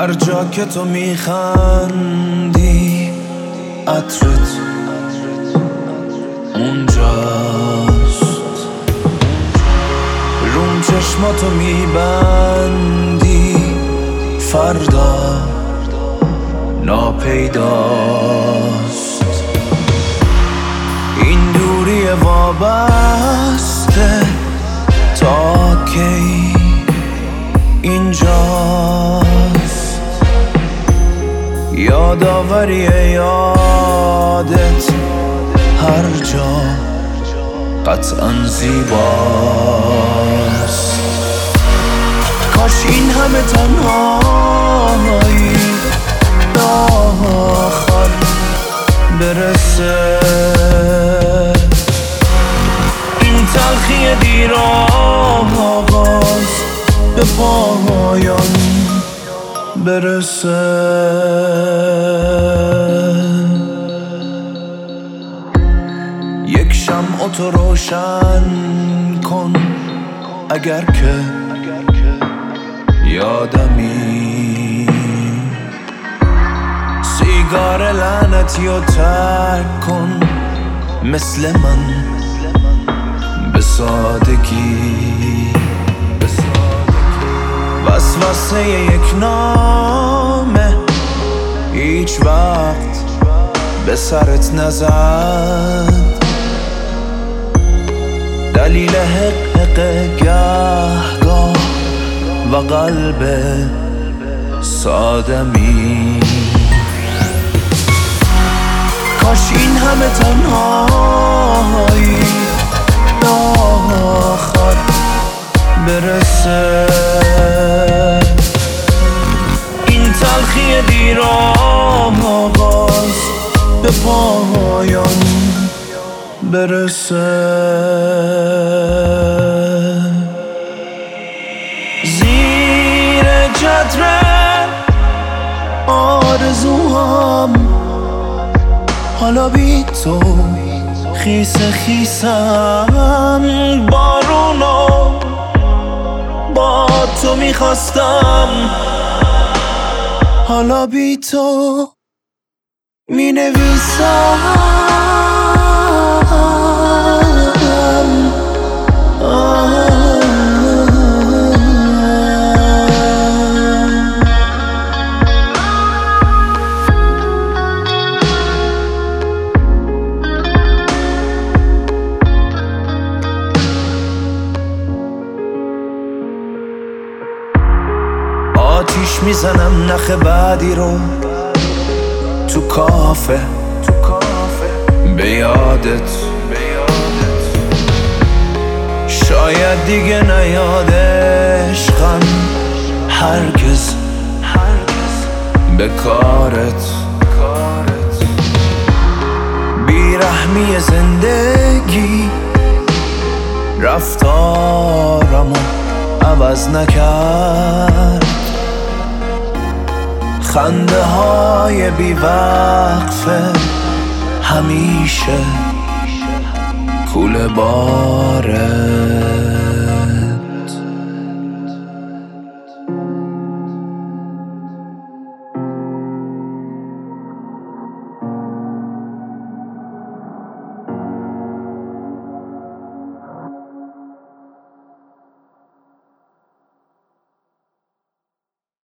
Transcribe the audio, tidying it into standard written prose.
هر جا که تو میخندی عطرت اونجاست، روم چشماتو میبندی فردا ناپیداست. این دوری وابسته تا کی اینجاست، یادآوری یادت هر جا قطعاً زیباست. کاش این همه تنهایی به آخر برسه، این تلخی دیر آغاز به پایان برسه. یک شمع تو روشن کن اگر که یادمی، سیگار لعنتی رو ترک کن مثل من به سادگی. وسوسه یک نامه هیچ وقت به سرت نزد، دلیل حقیق گهگاه و قلب سادمی. کاش این همه تنهایی به آخر برسه، این تلخی دیر آغاز به پایان برسه. زیر چتر آرزوام حالا بی تو خیس خیسم، بارونو با تو میخواستم حالا بی تو می نویسم. آتیش میزنم نخ بعدی رو تو کافه به یادت، شاید دیگه نیاد عشقم هرگز به کارت. بیرحمی زندگی رفتارمو عوض نکرد، خنده های بیوقفه همیشه کوله باره.